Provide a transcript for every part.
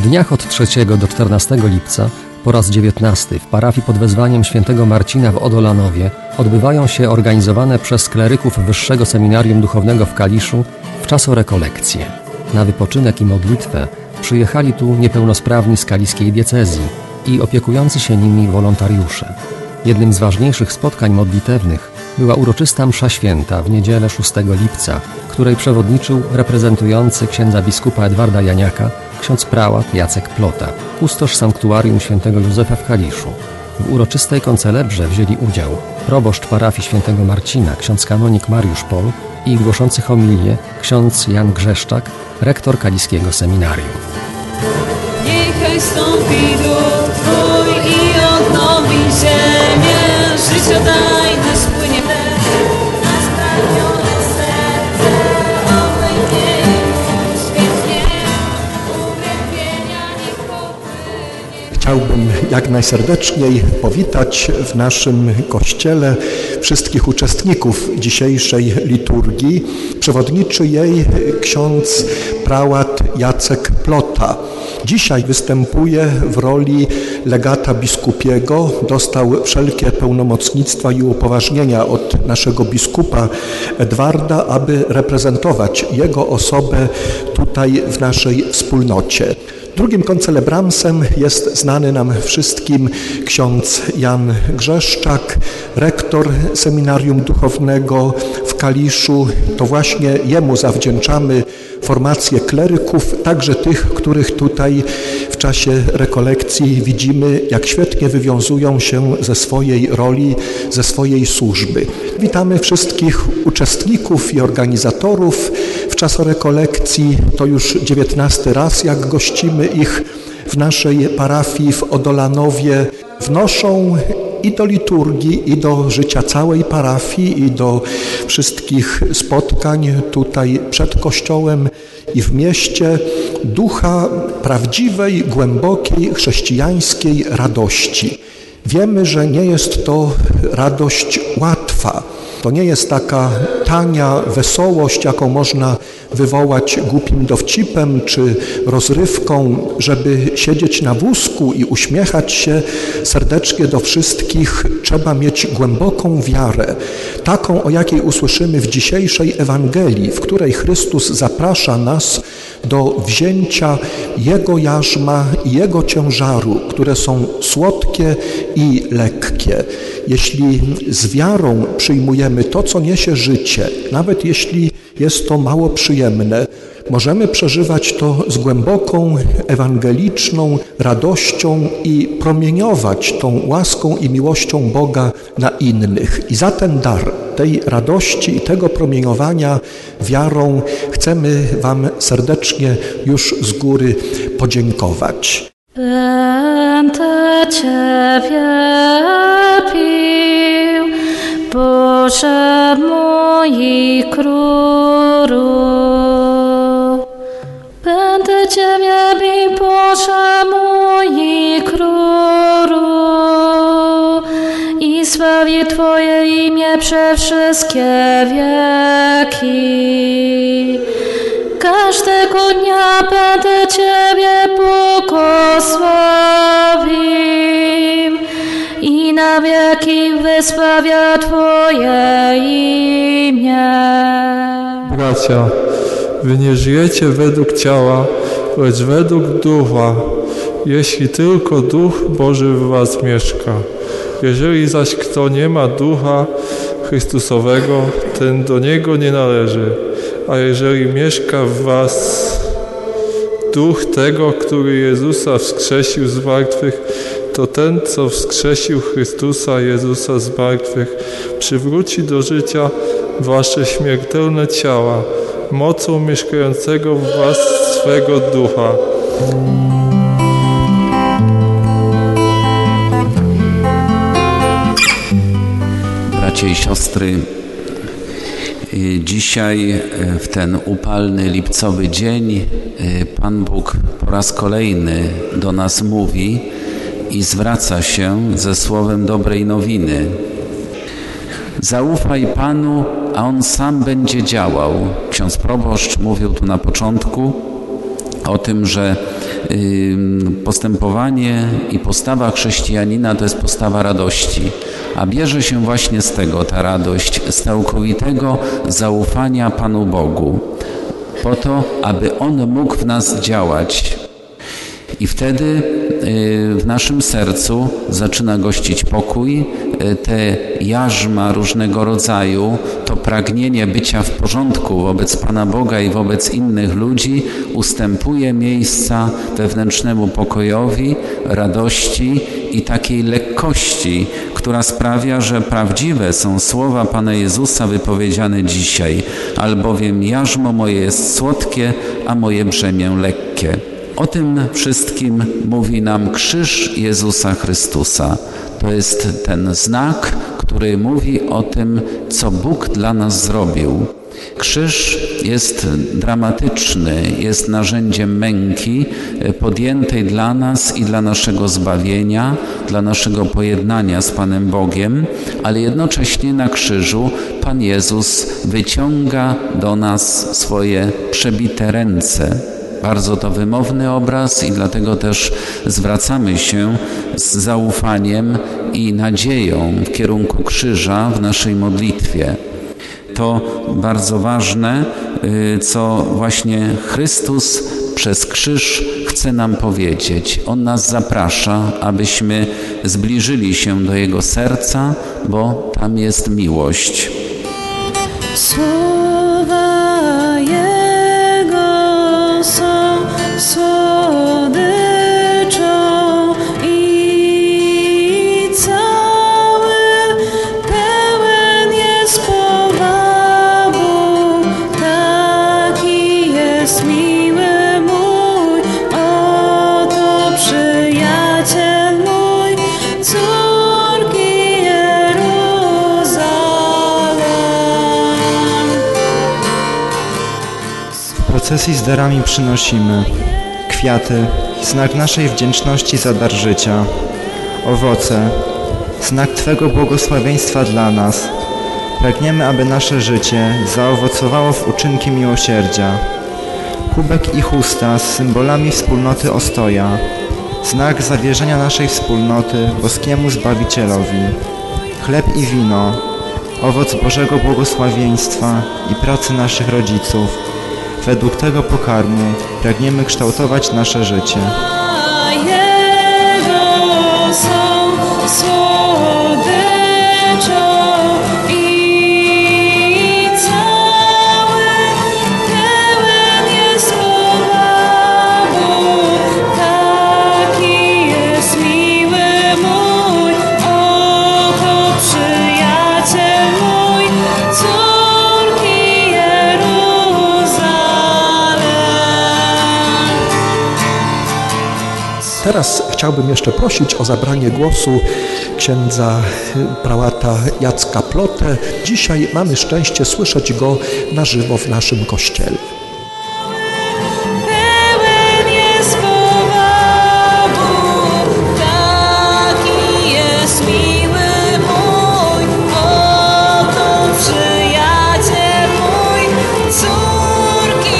dniach od 3 do 14 lipca po raz 19 w parafii pod wezwaniem świętego Marcina w Odolanowie odbywają się organizowane przez kleryków Wyższego Seminarium Duchownego w Kaliszu wczasorekolekcje. Na wypoczynek i modlitwę przyjechali tu niepełnosprawni z kaliskiej diecezji i opiekujący się nimi wolontariusze. Jednym z ważniejszych spotkań modlitewnych była uroczysta msza święta w niedzielę 6 lipca, której przewodniczył reprezentujący księdza biskupa Edwarda Janiaka ksiądz prałat Jacek Plota, kustosz sanktuarium świętego Józefa w Kaliszu. W uroczystej koncelebrze wzięli udział proboszcz parafii świętego Marcina, ksiądz kanonik Mariusz Pol i głoszący homilię ksiądz Jan Grzeszczak, rektor kaliskiego seminarium. Niechaj stąpi duch Twój i odnowi ziemię, życia dajne spłynie na spragnione serce, obejmie świetnie, uwielbienia niech popłynie. Chciałbym jak najserdeczniej powitać w naszym kościele wszystkich uczestników dzisiejszej liturgii. Przewodniczy jej ksiądz prałat Jacek Plota. Dzisiaj występuje w roli legata biskupiego. Dostał wszelkie pełnomocnictwa i upoważnienia od naszego biskupa Edwarda, aby reprezentować jego osobę tutaj w naszej wspólnocie. Drugim koncelebramsem jest znany nam wszystkim ksiądz Jan Grzeszczak, rektor Seminarium Duchownego w Kaliszu. To właśnie jemu zawdzięczamy formację kleryków, także tych, których tutaj w czasie rekolekcji widzimy, jak świetnie wywiązują się ze swojej roli, ze swojej służby. Witamy wszystkich uczestników i organizatorów w czasorekolekcji. To już 19 raz, jak gościmy ich w naszej parafii w Odolanowie. Wnoszą i do liturgii, i do życia całej parafii, i do wszystkich spotkań tutaj przed Kościołem i w mieście ducha prawdziwej, głębokiej, chrześcijańskiej radości. Wiemy, że nie jest to radość łatwa. To nie jest taka tania wesołość, jaką można wywołać głupim dowcipem czy rozrywką, żeby siedzieć na wózku i uśmiechać się serdecznie do wszystkich. Trzeba mieć głęboką wiarę, taką, o jakiej usłyszymy w dzisiejszej Ewangelii, w której Chrystus zaprasza nas do wzięcia Jego jarzma i Jego ciężaru, które są słodkie i lekkie. Jeśli z wiarą przyjmujemy to, co niesie życie, nawet jeśli jest to mało przyjemne, możemy przeżywać to z głęboką, ewangeliczną radością i promieniować tą łaską i miłością Boga na innych. I za ten dar tej radości i tego promieniowania wiarą chcemy Wam serdecznie już z góry podziękować. Będę Ciebie pił, Boże mój królu. Będę Ciebie bił, Boże mój królu, i sławię Twoje imię przez wszystkie wieki. Każdego dnia będę Ciebie błogosławił i na wieki wysławia Twoje imię. Bracia, wy nie żyjecie według ciała, lecz według ducha, jeśli tylko Duch Boży w was mieszka. Jeżeli zaś kto nie ma Ducha Chrystusowego, ten do Niego nie należy. A jeżeli mieszka w was Duch tego, który Jezusa wskrzesił z martwych, to ten, co wskrzesił Chrystusa Jezusa z martwych, przywróci do życia wasze śmiertelne ciała, mocą mieszkającego w was swego Ducha. Bracia i siostry, dzisiaj w ten upalny lipcowy dzień Pan Bóg po raz kolejny do nas mówi i zwraca się ze słowem dobrej nowiny. Zaufaj Panu, a On sam będzie działał. Ksiądz proboszcz mówił tu na początku o tym, że postępowanie i postawa chrześcijanina to jest postawa radości, a bierze się właśnie z tego ta radość, z całkowitego zaufania Panu Bogu, po to, aby On mógł w nas działać. I wtedy w naszym sercu zaczyna gościć pokój, te jarzma różnego rodzaju, to pragnienie bycia w porządku wobec Pana Boga i wobec innych ludzi ustępuje miejsca wewnętrznemu pokojowi, radości i takiej lekkości, która sprawia, że prawdziwe są słowa Pana Jezusa wypowiedziane dzisiaj, albowiem jarzmo moje jest słodkie, a moje brzemię lekkie. O tym wszystkim mówi nam krzyż Jezusa Chrystusa. To jest ten znak, który mówi o tym, co Bóg dla nas zrobił. Krzyż jest dramatyczny, jest narzędziem męki podjętej dla nas i dla naszego zbawienia, dla naszego pojednania z Panem Bogiem, ale jednocześnie na krzyżu Pan Jezus wyciąga do nas swoje przebite ręce. Bardzo to wymowny obraz i dlatego też zwracamy się z zaufaniem i nadzieją w kierunku krzyża w naszej modlitwie. To bardzo ważne, co właśnie Chrystus przez krzyż chce nam powiedzieć. On nas zaprasza, abyśmy zbliżyli się do Jego serca, bo tam jest miłość. Słowa Jego są słodyczą i cały pełen jest powabu. Taki jest miły mój, oto przyjaciel mój, córki Jeruzalem. W procesji z darami przynosimy kwiaty, znak naszej wdzięczności za dar życia, owoce, znak Twego błogosławieństwa dla nas. Pragniemy, aby nasze życie zaowocowało w uczynki miłosierdzia. Kubek i chusta z symbolami wspólnoty ostoja, znak zawierzenia naszej wspólnoty boskiemu Zbawicielowi. Chleb i wino, owoc Bożego błogosławieństwa i pracy naszych rodziców. Według tego pokarmu pragniemy kształtować nasze życie. Jego są słodyczą i cały pełen jest powabu. Taki jest miły mój, oto przyjaciel mój, córki Jeruzalem. Teraz chciałbym jeszcze prosić o zabranie głosu księdza prałata Jacka Plotę. Dzisiaj mamy szczęście słyszeć go na żywo w naszym kościele. Pełen jest powabu, taki jest miły mój, oto przyjaciel mój, córki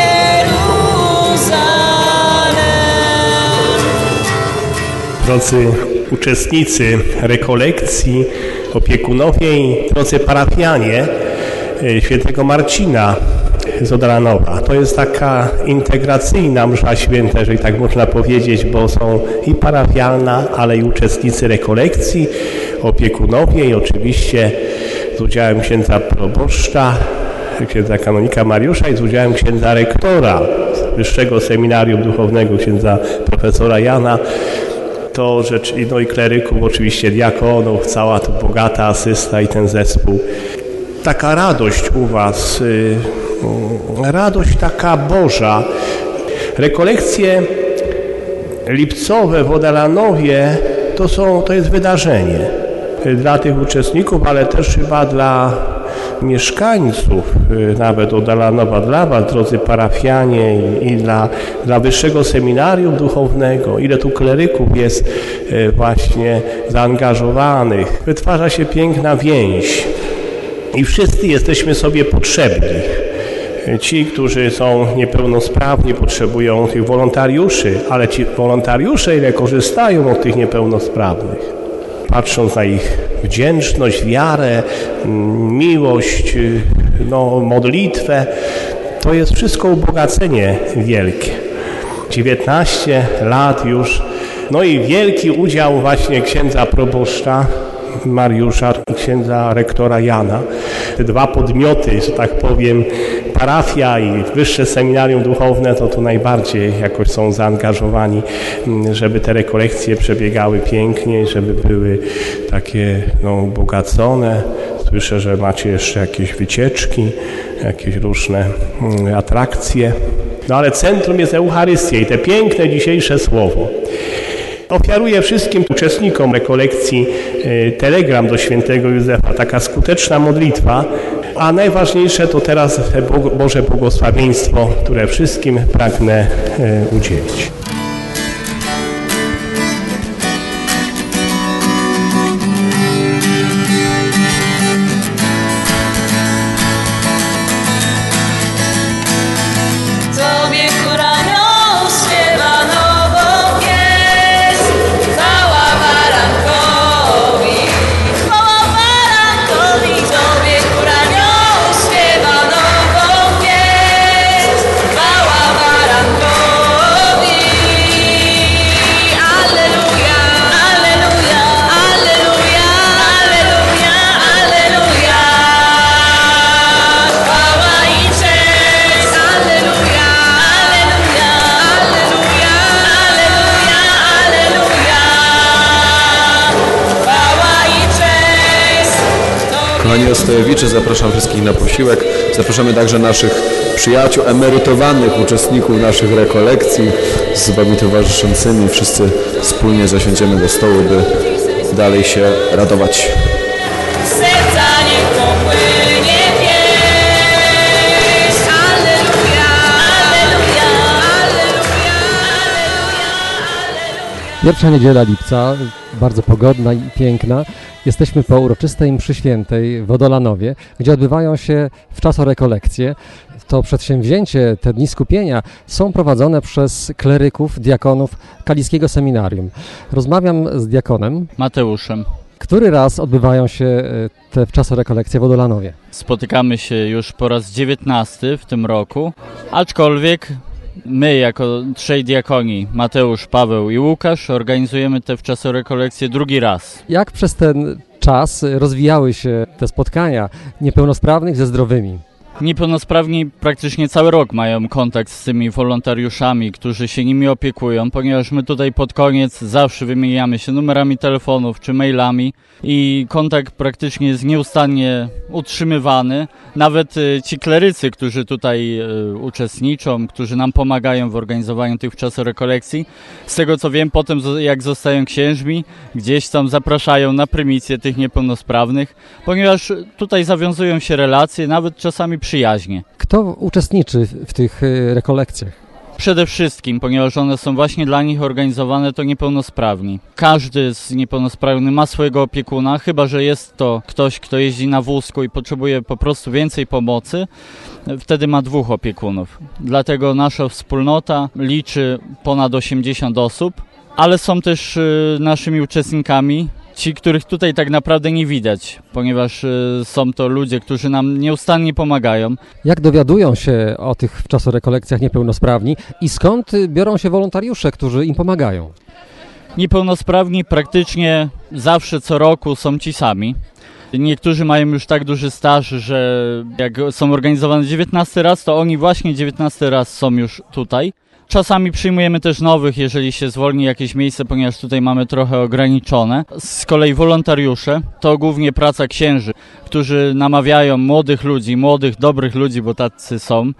Jeruzalem. Drodzy uczestnicy rekolekcji, opiekunowie i drodzy parafianie świętego Marcina z Odalanowa. To jest taka integracyjna msza święta, jeżeli tak można powiedzieć, bo są i parafialna, ale i uczestnicy rekolekcji, opiekunowie i oczywiście z udziałem księdza proboszcza, księdza kanonika Mariusza i z udziałem księdza rektora Wyższego Seminarium Duchownego, księdza profesora Jana. To rzecz, no i kleryków, oczywiście diakonów, cała to bogata asysta i ten zespół. Taka radość u Was, radość taka Boża. Rekolekcje lipcowe w Odalanowie to jest wydarzenie dla tych uczestników, ale też chyba dla mieszkańców nawet Odalanowa, dla Was, drodzy parafianie i dla Wyższego Seminarium Duchownego. Ile tu kleryków jest właśnie zaangażowanych. Wytwarza się piękna więź i wszyscy jesteśmy sobie potrzebni. Ci, którzy są niepełnosprawni, potrzebują tych wolontariuszy, ale ci wolontariusze ile korzystają od tych niepełnosprawnych. Patrząc na ich wdzięczność, wiarę, miłość, modlitwę, to jest wszystko ubogacenie wielkie. 19 lat już, i wielki udział właśnie księdza proboszcza Mariusza i księdza rektora Jana. Te dwa podmioty, że tak powiem, parafia i wyższe seminarium duchowne, to tu najbardziej jakoś są zaangażowani, żeby te rekolekcje przebiegały pięknie, żeby były takie ubogacone. Słyszę, że macie jeszcze jakieś wycieczki, jakieś różne atrakcje. Ale centrum jest Eucharystia i te piękne dzisiejsze słowo. Ofiaruję wszystkim uczestnikom rekolekcji telegram do świętego Józefa, taka skuteczna modlitwa, a najważniejsze to teraz Boże błogosławieństwo, które wszystkim pragnę udzielić. Kochani ostojowicze, zapraszam wszystkich na posiłek. Zapraszamy także naszych przyjaciół, emerytowanych uczestników naszych rekolekcji z Wami towarzyszącymi. Wszyscy wspólnie zasiądziemy do stołu, by dalej się radować. Pierwsza niedziela lipca, bardzo pogodna i piękna. Jesteśmy po uroczystej mszy świętej w Odolanowie, gdzie odbywają się wczasorekolekcje. To przedsięwzięcie, te dni skupienia są prowadzone przez kleryków, diakonów Kaliskiego Seminarium. Rozmawiam z diakonem Mateuszem. Który raz odbywają się te wczasorekolekcje w Odolanowie? Spotykamy się już po raz 19 w tym roku, aczkolwiek my jako 3 diakoni, Mateusz, Paweł i Łukasz, organizujemy te wczasorekolekcje drugi raz. Jak przez ten czas rozwijały się te spotkania niepełnosprawnych ze zdrowymi? Niepełnosprawni praktycznie cały rok mają kontakt z tymi wolontariuszami, którzy się nimi opiekują, ponieważ my tutaj pod koniec zawsze wymieniamy się numerami telefonów czy mailami i kontakt praktycznie jest nieustannie utrzymywany. Nawet ci klerycy, którzy tutaj uczestniczą, którzy nam pomagają w organizowaniu tych wczasorekolekcji, z tego co wiem, potem jak zostają księżmi, gdzieś tam zapraszają na prymicję tych niepełnosprawnych, ponieważ tutaj zawiązują się relacje, nawet czasami przyjaźnie. Kto uczestniczy w tych rekolekcjach? Przede wszystkim, ponieważ one są właśnie dla nich organizowane, to niepełnosprawni. Każdy z niepełnosprawnych ma swojego opiekuna, chyba że jest to ktoś, kto jeździ na wózku i potrzebuje po prostu więcej pomocy, wtedy ma 2 opiekunów. Dlatego nasza wspólnota liczy ponad 80 osób, ale są też naszymi uczestnikami ci, których tutaj tak naprawdę nie widać, ponieważ są to ludzie, którzy nam nieustannie pomagają. Jak dowiadują się o tych wczasorekolekcjach niepełnosprawni i skąd biorą się wolontariusze, którzy im pomagają? Niepełnosprawni praktycznie zawsze co roku są ci sami. Niektórzy mają już tak duży staż, że jak są organizowane 19 raz, to oni właśnie 19 raz są już tutaj. Czasami przyjmujemy też nowych, jeżeli się zwolni jakieś miejsce, ponieważ tutaj mamy trochę ograniczone. Z kolei wolontariusze to głównie praca księży, którzy namawiają młodych ludzi, dobrych ludzi, bo tacy są,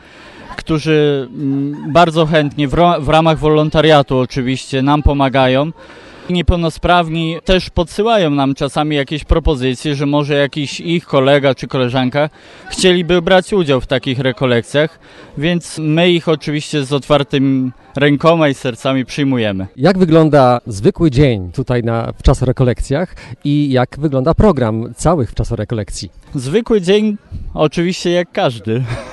którzy bardzo chętnie w ramach wolontariatu oczywiście nam pomagają. Niepełnosprawni też podsyłają nam czasami jakieś propozycje, że może jakiś ich kolega czy koleżanka chcieliby brać udział w takich rekolekcjach, więc my ich oczywiście z otwartymi rękoma i sercami przyjmujemy. Jak wygląda zwykły dzień tutaj na wczasorekolekcjach i jak wygląda program całych wczasorekolekcji? Zwykły dzień oczywiście jak każdy.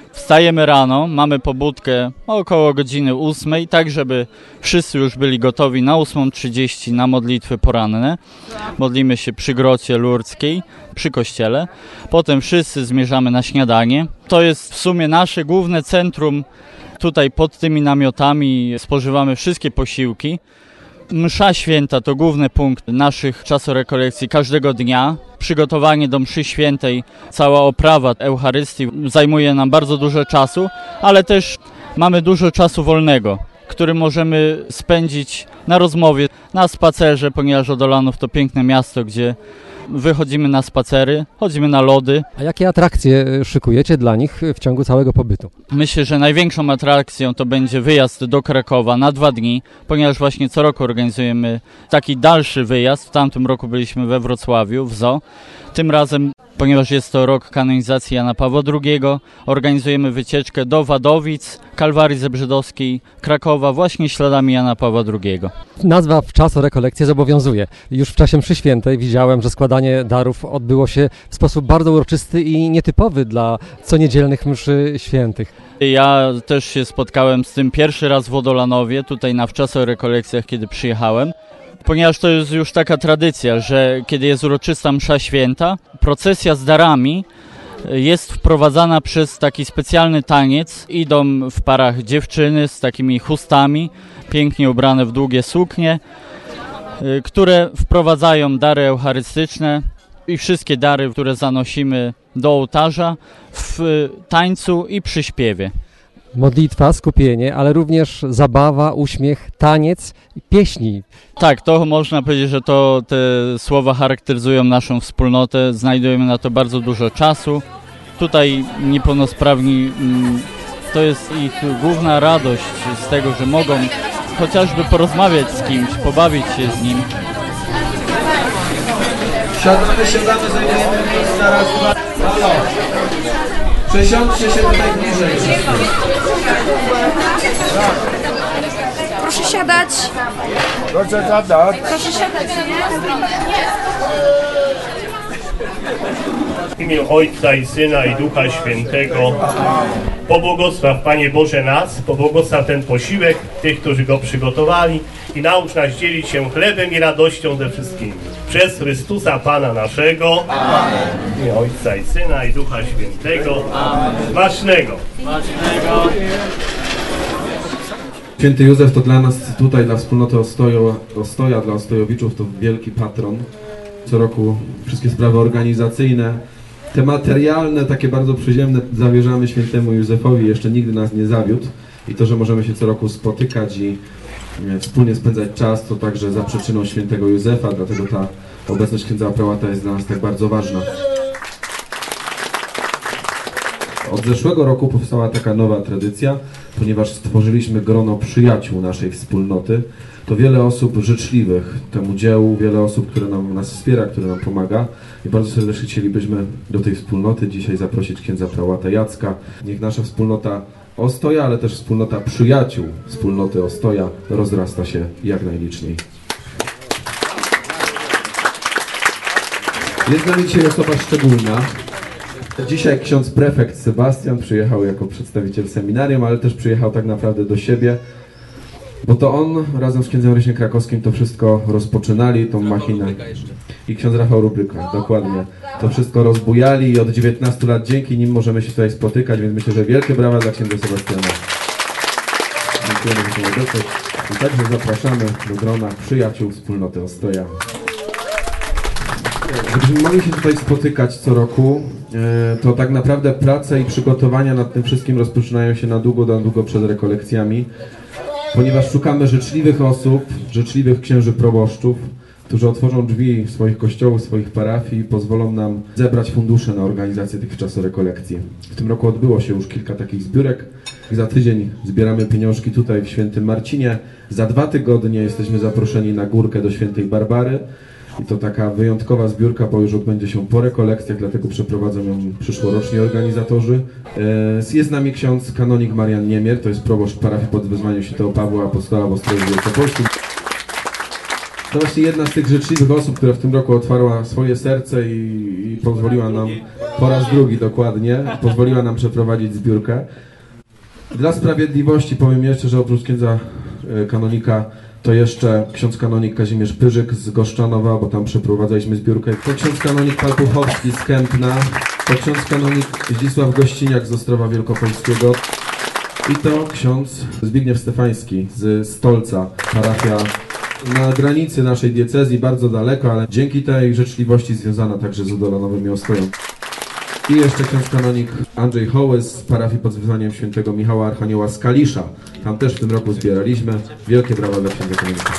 Wstajemy rano, mamy pobudkę około godziny 8, tak żeby wszyscy już byli gotowi na 8:30 na modlitwy poranne. Modlimy się przy grocie lurdzkiej, przy kościele. Potem wszyscy zmierzamy na śniadanie. To jest w sumie nasze główne centrum. Tutaj pod tymi namiotami spożywamy wszystkie posiłki. Msza święta to główny punkt naszych czasorekolekcji każdego dnia. Przygotowanie do mszy świętej, cała oprawa Eucharystii zajmuje nam bardzo dużo czasu, ale też mamy dużo czasu wolnego, który możemy spędzić na rozmowie, na spacerze, ponieważ Odolanów to piękne miasto, gdzie wychodzimy na spacery, chodzimy na lody. A jakie atrakcje szykujecie dla nich w ciągu całego pobytu? Myślę, że największą atrakcją to będzie wyjazd do Krakowa na 2 dni, ponieważ właśnie co roku organizujemy taki dalszy wyjazd. W tamtym roku byliśmy we Wrocławiu, w Zoo. Tym razem, ponieważ jest to rok kanonizacji Jana Pawła II, organizujemy wycieczkę do Wadowic, Kalwarii Zebrzydowskiej, Krakowa, właśnie śladami Jana Pawła II. Nazwa w czasorekolekcję zobowiązuje. Już w czasie mszy świętej widziałem, że składanie darów odbyło się w sposób bardzo uroczysty i nietypowy dla coniedzielnych mszy świętych. Ja też się spotkałem z tym pierwszy raz w Odolanowie, tutaj na wczasorekolekcjach, kiedy przyjechałem. Ponieważ to jest już taka tradycja, że kiedy jest uroczysta msza święta, procesja z darami jest wprowadzana przez taki specjalny taniec. Idą w parach dziewczyny z takimi chustami, pięknie ubrane w długie suknie, które wprowadzają dary eucharystyczne i wszystkie dary, które zanosimy do ołtarza w tańcu i przy śpiewie. Modlitwa, skupienie, ale również zabawa, uśmiech, taniec i pieśni. Tak, to można powiedzieć, że to te słowa charakteryzują naszą wspólnotę. Znajdujemy na to bardzo dużo czasu. Tutaj niepełnosprawni, to jest ich główna radość z tego, że mogą chociażby porozmawiać z kimś, pobawić się z nim. Siadamy, zajmujemy miejsca, raz, dwa, halo. Przesiądźcie się tutaj bliżej. Proszę siadać. Proszę siadać. Proszę siadać, W imię Ojca i Syna i Ducha Świętego. Pobłogosław, Panie Boże, nas, pobłogosław ten posiłek, tych, którzy go przygotowali i naucz nas dzielić się chlebem i radością ze wszystkimi. Przez Chrystusa Pana naszego. Amen. W imię Ojca i Syna i Ducha Świętego. Amen. Smacznego. Święty Józef to dla nas tutaj, dla wspólnoty Ostoja, dla Ostojowiczów to wielki patron. Co roku wszystkie sprawy organizacyjne, te materialne, takie bardzo przyziemne zawierzamy świętemu Józefowi, jeszcze nigdy nas nie zawiódł. I to, że możemy się co roku spotykać i wspólnie spędzać czas, to także za przyczyną świętego Józefa, dlatego ta obecność księdza prałata jest dla nas tak bardzo ważna. Od zeszłego roku powstała taka nowa tradycja, ponieważ stworzyliśmy grono przyjaciół naszej wspólnoty. To wiele osób życzliwych temu dziełu, wiele osób, które nas wspiera, które nam pomaga. I bardzo serdecznie chcielibyśmy do tej wspólnoty dzisiaj zaprosić księdza prałata Jacka. Niech nasza wspólnota Ostoja, ale też wspólnota przyjaciół wspólnoty Ostoja rozrasta się jak najliczniej. Jest z nami dzisiaj osoba szczególna. Dzisiaj ksiądz prefekt Sebastian przyjechał jako przedstawiciel seminarium, ale też przyjechał tak naprawdę do siebie, bo to on razem z księdzem Rysiem Krakowskim to wszystko rozpoczynali, tą machinę. I ksiądz Rafał Rubryka, dokładnie. To wszystko rozbujali i od 19 lat dzięki nim możemy się tutaj spotykać, więc myślę, że wielkie brawa dla księdza Sebastiana. Dziękujemy za tę obecność i także zapraszamy do grona przyjaciół wspólnoty Ostoja. Gdybyśmy mogli się tutaj spotykać co roku, to tak naprawdę prace i przygotowania nad tym wszystkim rozpoczynają się na długo przed rekolekcjami, ponieważ szukamy życzliwych osób, życzliwych księży proboszczów, którzy otworzą drzwi swoich kościołów, swoich parafii i pozwolą nam zebrać fundusze na organizację tych czasorekolekcji. W tym roku odbyło się już kilka takich zbiórek. Za tydzień zbieramy pieniążki tutaj w Świętym Marcinie. Za 2 tygodnie jesteśmy zaproszeni na górkę do Świętej Barbary. I to taka wyjątkowa zbiórka, bo już odbędzie się po rekolekcjach, dlatego przeprowadzą ją przyszłoroczni organizatorzy. Jest z nami ksiądz kanonik Marian Niemier, to jest proboszcz parafii pod wezwaniem świętego Pawła Apostoła w Ostrowie Wielkopolskim. To właśnie jedna z tych życzliwych osób, która w tym roku otwarła swoje serce i pozwoliła nam, po raz drugi dokładnie, pozwoliła nam przeprowadzić zbiórkę. Dla sprawiedliwości powiem jeszcze, że oprócz księdza kanonika to jeszcze ksiądz kanonik Kazimierz Pyrzyk z Goszczanowa, bo tam przeprowadzaliśmy zbiórkę. To ksiądz kanonik Palpuchowski z Kępna, to ksiądz kanonik Zdzisław Gościniak z Ostrowa Wielkopolskiego i to ksiądz Zbigniew Stefański z Stolca, parafia na granicy naszej diecezji, bardzo daleko, ale dzięki tej życzliwości związana także z Udolanowymi Ostoją. I jeszcze ksiądz kanonik Andrzej Hołys z parafii pod wezwaniem świętego Michała Archanioła z Kalisza. Tam też w tym roku zbieraliśmy. Wielkie brawa dla księdza kanonika.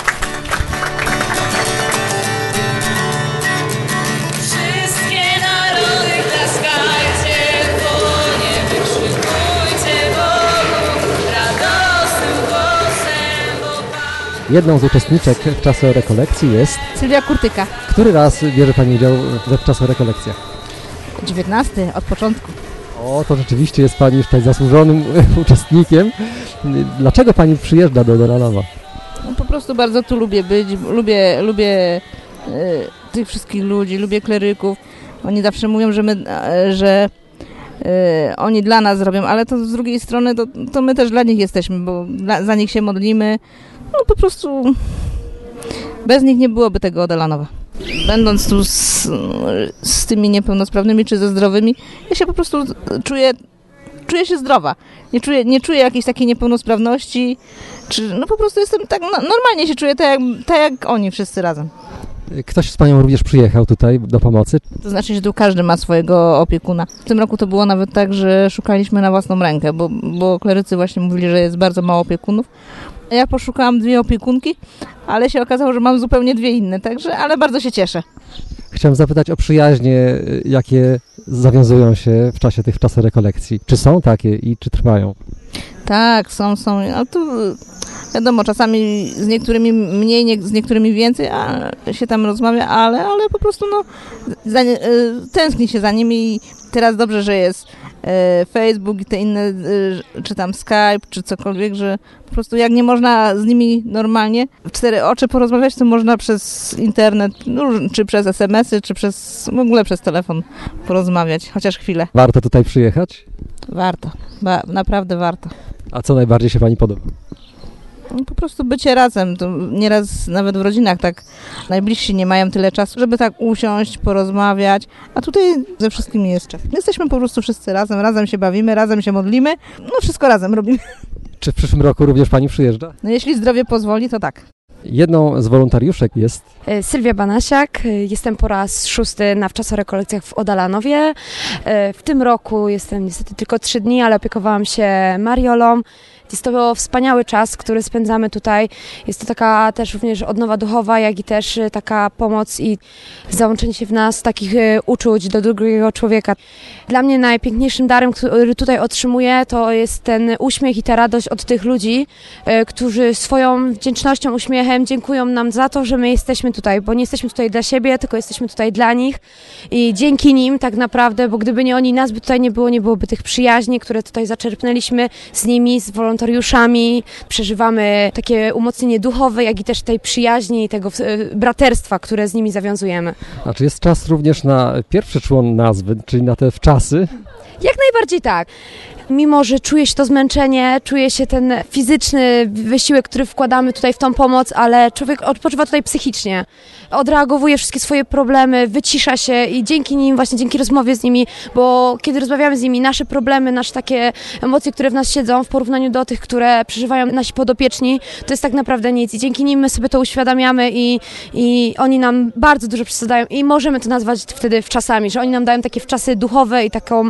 Jedną z uczestniczek w czasie rekolekcji jest Sylwia Kurtyka. Który raz bierze Pani udział w czasie rekolekcjach? 19, od początku. O, to rzeczywiście jest Pani już tutaj zasłużonym uczestnikiem. Dlaczego Pani przyjeżdża do Dolanowa? No, po prostu bardzo tu lubię być, lubię tych wszystkich ludzi, lubię kleryków. Oni zawsze mówią, że oni dla nas robią, ale to z drugiej strony to my też dla nich jesteśmy, bo za nich się modlimy. No po prostu bez nich nie byłoby tego Odolanowa. Będąc tu z tymi niepełnosprawnymi czy ze zdrowymi, ja się po prostu czuję się zdrowa. Nie czuję jakiejś takiej niepełnosprawności, no po prostu jestem tak, normalnie się czuję tak jak oni wszyscy razem. Ktoś z Panią również przyjechał tutaj do pomocy? To znaczy, że tu każdy ma swojego opiekuna. W tym roku to było nawet tak, że szukaliśmy na własną rękę, bo klerycy właśnie mówili, że jest bardzo mało opiekunów. Ja poszukałam 2 opiekunki, ale się okazało, że mam zupełnie 2 inne, ale bardzo się cieszę. Chciałem zapytać o przyjaźnie, jakie zawiązują się w czasie tych rekolekcji. Czy są takie i czy trwają? Tak, są. A tu wiadomo, czasami z niektórymi mniej, z niektórymi więcej, a się tam rozmawia, ale po prostu tęskni się za nimi i teraz dobrze, że jest Facebook i te inne, czy tam Skype, czy cokolwiek, że po prostu jak nie można z nimi normalnie w 4 oczy porozmawiać, to można przez internet, czy przez SMS-y, czy w ogóle przez telefon porozmawiać, chociaż chwilę. Warto tutaj przyjechać? Warto, naprawdę warto. A co najbardziej się Pani podoba? Po prostu bycie razem, to nieraz nawet w rodzinach tak najbliżsi nie mają tyle czasu, żeby tak usiąść, porozmawiać, a tutaj ze wszystkimi jest czas. My jesteśmy po prostu wszyscy razem się bawimy, razem się modlimy, wszystko razem robimy. Czy w przyszłym roku również Pani przyjeżdża? No jeśli zdrowie pozwoli, to tak. Jedną z wolontariuszek jest Sylwia Banasiak. Jestem po raz 6 na wczasorekolekcjach w Odalanowie. W tym roku jestem niestety tylko 3 dni, ale opiekowałam się Mariolą. Jest to wspaniały czas, który spędzamy tutaj. Jest to taka też również odnowa duchowa, jak i też taka pomoc i załączenie się w nas takich uczuć do drugiego człowieka. Dla mnie najpiękniejszym darem, który tutaj otrzymuję, to jest ten uśmiech i ta radość od tych ludzi, którzy swoją wdzięcznością, uśmiechem dziękują nam za to, że my jesteśmy tutaj, bo nie jesteśmy tutaj dla siebie, tylko jesteśmy tutaj dla nich i dzięki nim tak naprawdę, bo gdyby nie oni, nas by tutaj nie byłoby tych przyjaźni, które tutaj zaczerpnęliśmy z nimi, z wolontariuszami. Przeżywamy takie umocnienie duchowe, jak i też tej przyjaźni i tego braterstwa, które z nimi zawiązujemy. A czy jest czas również na pierwszy człon nazwy, czyli na te wczasy? Jak najbardziej tak. Mimo że czuje się to zmęczenie, czuje się ten fizyczny wysiłek, który wkładamy tutaj w tą pomoc, ale człowiek odpoczywa tutaj psychicznie. Odreagowuje wszystkie swoje problemy, wycisza się i dzięki nim, właśnie dzięki rozmowie z nimi, bo kiedy rozmawiamy z nimi, nasze problemy, nasze takie emocje, które w nas siedzą w porównaniu do tych, które przeżywają nasi podopieczni, to jest tak naprawdę nic i dzięki nim my sobie to uświadamiamy i oni nam bardzo dużo przysadają i możemy to nazwać wtedy wczasami, że oni nam dają takie wczasy duchowe i taką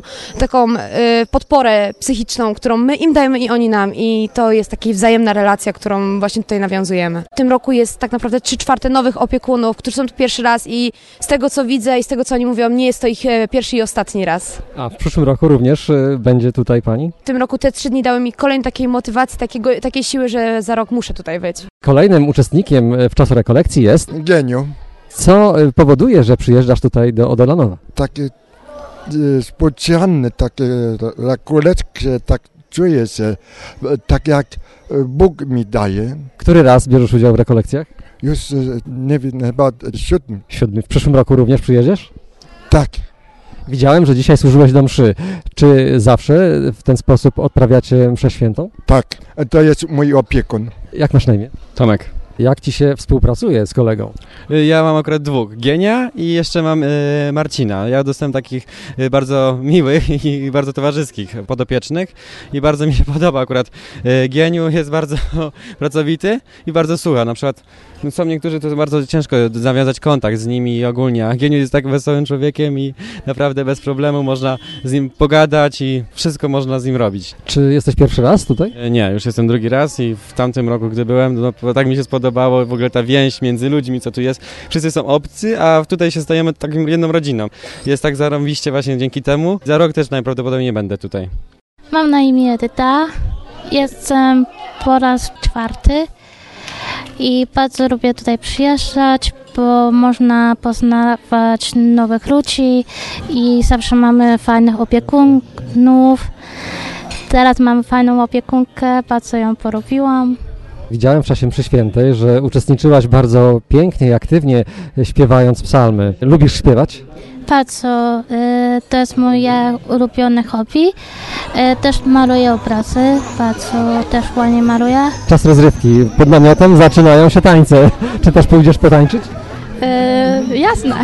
podporę psychiczną, którą my im dajemy i oni nam i to jest taka wzajemna relacja, którą właśnie tutaj nawiązujemy. W tym roku jest tak naprawdę 3/4 nowych opiekunów, którzy są tu pierwszy raz i z tego co widzę i z tego co oni mówią, nie jest to ich pierwszy i ostatni raz. A w przyszłym roku również będzie tutaj Pani? W tym roku te 3 dni dały mi kolejnej takiej motywacji, takiej siły, że za rok muszę tutaj być. Kolejnym uczestnikiem w czasie rekolekcji jest Genio. Co powoduje, że przyjeżdżasz tutaj do Odolanowa? Takie specjalne takie rekolekcje, tak czuję się, tak jak Bóg mi daje. Który raz bierzesz udział w rekolekcjach? Już nie wiem, chyba 7. 7. W przyszłym roku również przyjedziesz? Tak. Widziałem, że dzisiaj służyłeś do mszy. Czy zawsze w ten sposób odprawiacie mszę świętą? Tak, to jest mój opiekun. Jak masz na imię? Tomek. Jak ci się współpracuje z kolegą? Ja mam akurat 2. Gienia i jeszcze mam Marcina. Ja dostałem takich bardzo miłych i bardzo towarzyskich podopiecznych i bardzo mi się podoba akurat. Gieniu jest bardzo pracowity i bardzo słucha. Na przykład są niektórzy, to bardzo ciężko nawiązać kontakt z nimi i ogólnie. A Gieniu jest tak wesołym człowiekiem i naprawdę bez problemu można z nim pogadać i wszystko można z nim robić. Czy jesteś pierwszy raz tutaj? Nie, już jestem drugi raz i w tamtym roku, gdy byłem, no, tak mi się spodobało w ogóle ta więź między ludźmi, co tu jest. Wszyscy są obcy, a tutaj się stajemy taką jedną rodziną. Jest tak zarąbiście właśnie dzięki temu. Za rok też najprawdopodobniej nie będę tutaj. Mam na imię Edyta. Jestem po raz 4. I bardzo lubię tutaj przyjeżdżać, bo można poznawać nowych ludzi i zawsze mamy fajnych opiekunów. Teraz mamy fajną opiekunkę, bardzo ją polubiłam. Widziałem w czasie mszy świętej, że uczestniczyłaś bardzo pięknie i aktywnie śpiewając psalmy. Lubisz śpiewać? Bardzo, to jest moje ulubione hobby. Też maluję obrazy, bardzo też ładnie maluję. Czas rozrywki. Pod namiotem zaczynają się tańce. Czy też pójdziesz potańczyć? Jasne.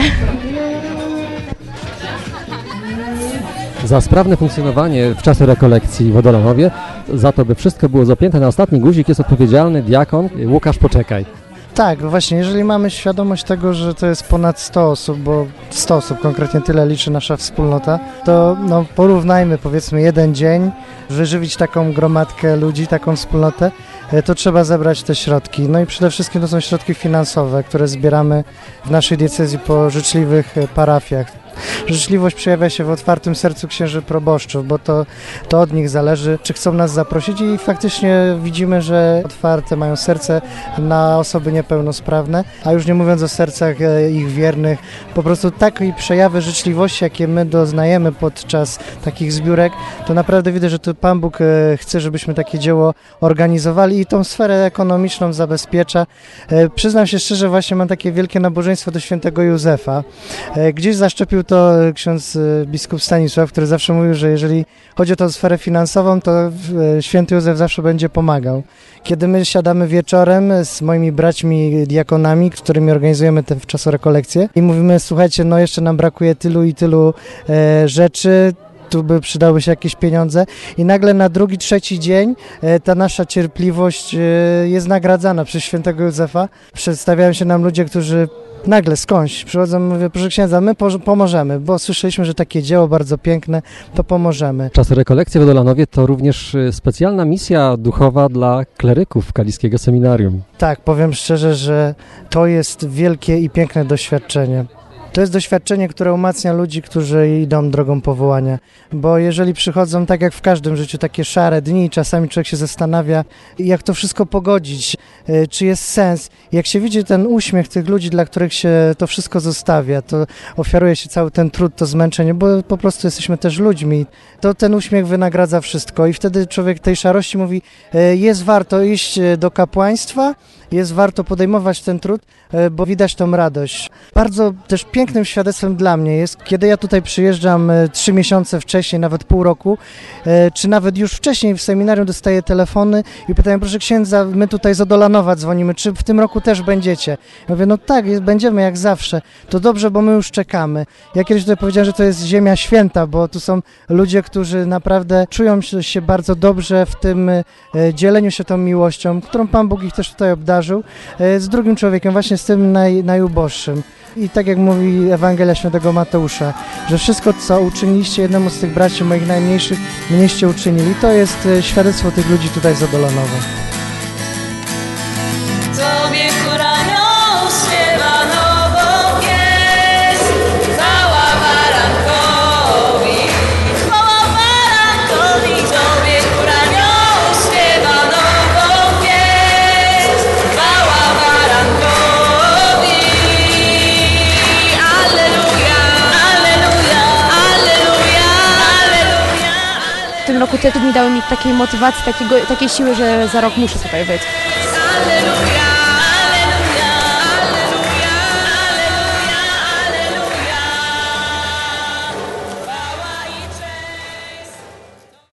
Za sprawne funkcjonowanie w czasie rekolekcji w Odolanowie, za to by wszystko było zapięte na ostatni guzik, jest odpowiedzialny diakon Łukasz Poczekaj. Tak, właśnie, jeżeli mamy świadomość tego, że to jest ponad 100 osób, bo 100 osób konkretnie tyle liczy nasza wspólnota, to porównajmy powiedzmy jeden dzień, wyżywić taką gromadkę ludzi, taką wspólnotę, to trzeba zebrać te środki. No i przede wszystkim to są środki finansowe, które zbieramy w naszej diecezji po życzliwych parafiach. Życzliwość przejawia się w otwartym sercu księży proboszczów, bo to od nich zależy, czy chcą nas zaprosić i faktycznie widzimy, że otwarte mają serce na osoby niepełnosprawne, a już nie mówiąc o sercach ich wiernych, po prostu takie przejawy życzliwości, jakie my doznajemy podczas takich zbiórek, to naprawdę widzę, że to Pan Bóg chce, żebyśmy takie dzieło organizowali i tą sferę ekonomiczną zabezpiecza. Przyznam się szczerze, właśnie mam takie wielkie nabożeństwo do świętego Józefa. Gdzieś zaszczepił to ksiądz biskup Stanisław, który zawsze mówił, że jeżeli chodzi o tę sferę finansową, to święty Józef zawsze będzie pomagał. Kiedy my siadamy wieczorem z moimi braćmi diakonami, z którymi organizujemy te wczasorekolekcje i mówimy, słuchajcie, no jeszcze nam brakuje tylu i tylu rzeczy, tu by przydały się jakieś pieniądze i nagle na drugi, trzeci dzień ta nasza cierpliwość jest nagradzana przez świętego Józefa. Przedstawiają się nam ludzie, którzy nagle skądś przychodzą, mówię, proszę księdza, my pomożemy, bo słyszeliśmy, że takie dzieło bardzo piękne, to pomożemy. Czas rekolekcji w Odolanowie to również specjalna misja duchowa dla kleryków Kaliskiego Seminarium. Tak, powiem szczerze, że to jest wielkie i piękne doświadczenie. To jest doświadczenie, które umacnia ludzi, którzy idą drogą powołania, bo jeżeli przychodzą, tak jak w każdym życiu, takie szare dni, czasami człowiek się zastanawia, jak to wszystko pogodzić, czy jest sens. Jak się widzi ten uśmiech tych ludzi, dla których się to wszystko zostawia, to ofiaruje się cały ten trud, to zmęczenie, bo po prostu jesteśmy też ludźmi, to ten uśmiech wynagradza wszystko i wtedy człowiek tej szarości mówi, jest warto iść do kapłaństwa, jest warto podejmować ten trud, bo widać tą radość. Bardzo też pięknym świadectwem dla mnie jest, kiedy ja tutaj przyjeżdżam 3 miesiące wcześniej, nawet pół roku, czy nawet już wcześniej w seminarium dostaję telefony i pytają, proszę księdza, my tutaj z Odolanowa dzwonimy, czy w tym roku też będziecie? Ja mówię, no tak, będziemy jak zawsze. To dobrze, bo my już czekamy. Ja kiedyś tutaj powiedziałem, że to jest ziemia święta, bo tu są ludzie, którzy naprawdę czują się bardzo dobrze w tym dzieleniu się tą miłością, którą Pan Bóg ich też tutaj obdarzył, z drugim człowiekiem, właśnie z tym najuboższym. I tak jak mówi Ewangelia Świętego Mateusza, że wszystko, co uczyniliście jednemu z tych braci moich najmniejszych, mnieście uczynili. To jest świadectwo tych ludzi tutaj z Odolanowa. W tym roku te dni dały mi takiej motywacji, takiej siły, że za rok muszę tutaj być.